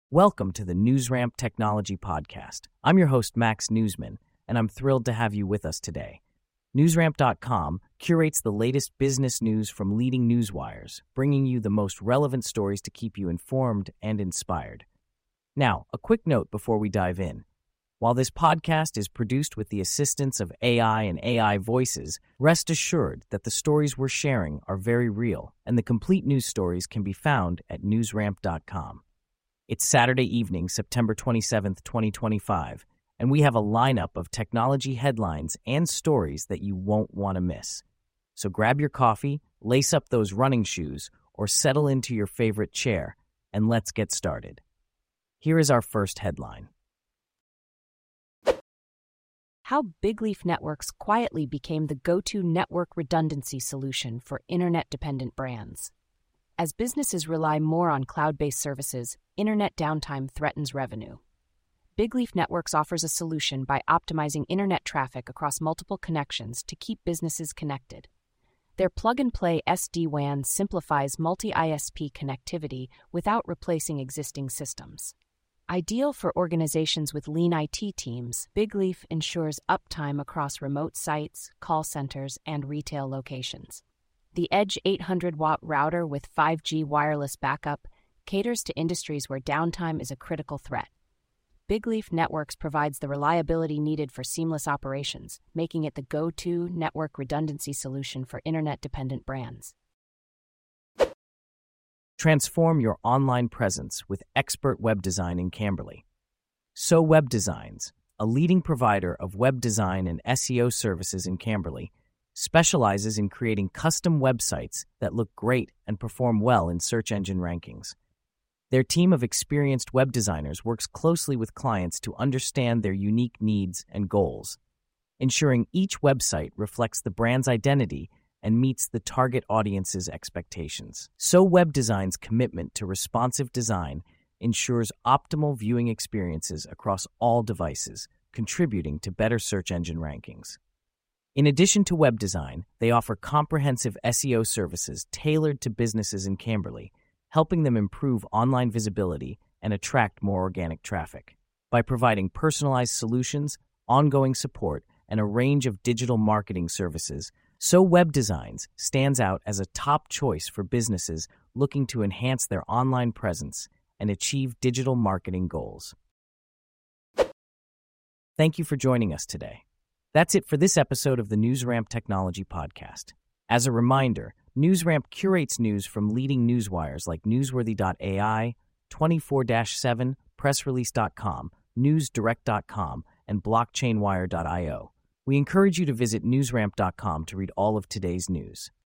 Welcome to the NewsRamp Technology Podcast. I'm your host, Max Newsman, and I'm thrilled to have you with us today. NewsRamp.com curates the latest business news from leading newswires, bringing you the most relevant stories to keep you informed and inspired. Now, a quick note before we dive in. While this podcast is produced with the assistance of AI and AI voices, rest assured that the stories we're sharing are very real, and the complete news stories can be found at NewsRamp.com. It's Saturday evening, September 27th, 2025, and we have a lineup of technology headlines and stories that you won't want to miss. So grab your coffee, lace up those running shoes, or settle into your favorite chair, and let's get started. Here is our first headline. How Big Leaf Networks quietly became the go-to network redundancy solution for internet-dependent brands. As businesses rely more on cloud-based services, internet downtime threatens revenue. Big Leaf Networks offers a solution by optimizing internet traffic across multiple connections to keep businesses connected. Their plug-and-play SD-WAN simplifies multi-ISP connectivity without replacing existing systems. Ideal for organizations with lean IT teams, Big Leaf ensures uptime across remote sites, call centers, and retail locations. The Edge 800-watt router with 5G wireless backup caters to industries where downtime is a critical threat. Big Leaf Networks provides the reliability needed for seamless operations, making it the go-to network redundancy solution for internet-dependent brands. Transform your online presence with expert web design in Camberley. So Web Designs, a leading provider of web design and SEO services in Camberley, specializes in creating custom websites that look great and perform well in search engine rankings. Their team of experienced web designers works closely with clients to understand their unique needs and goals, ensuring each website reflects the brand's identity and meets the target audience's expectations. So Web Design's commitment to responsive design ensures optimal viewing experiences across all devices, contributing to better search engine rankings. In addition to web design, they offer comprehensive SEO services tailored to businesses in Camberley, helping them improve online visibility and attract more organic traffic. By providing personalized solutions, ongoing support, and a range of digital marketing services, So Web Designs stands out as a top choice for businesses looking to enhance their online presence and achieve digital marketing goals. Thank you for joining us today. That's it for this episode of the NewsRamp Technology Podcast. As a reminder, NewsRamp curates news from leading newswires like Newsworthy.ai, 24/7, PressRelease.com, NewsDirect.com, and BlockchainWire.io. We encourage you to visit NewsRamp.com to read all of today's news.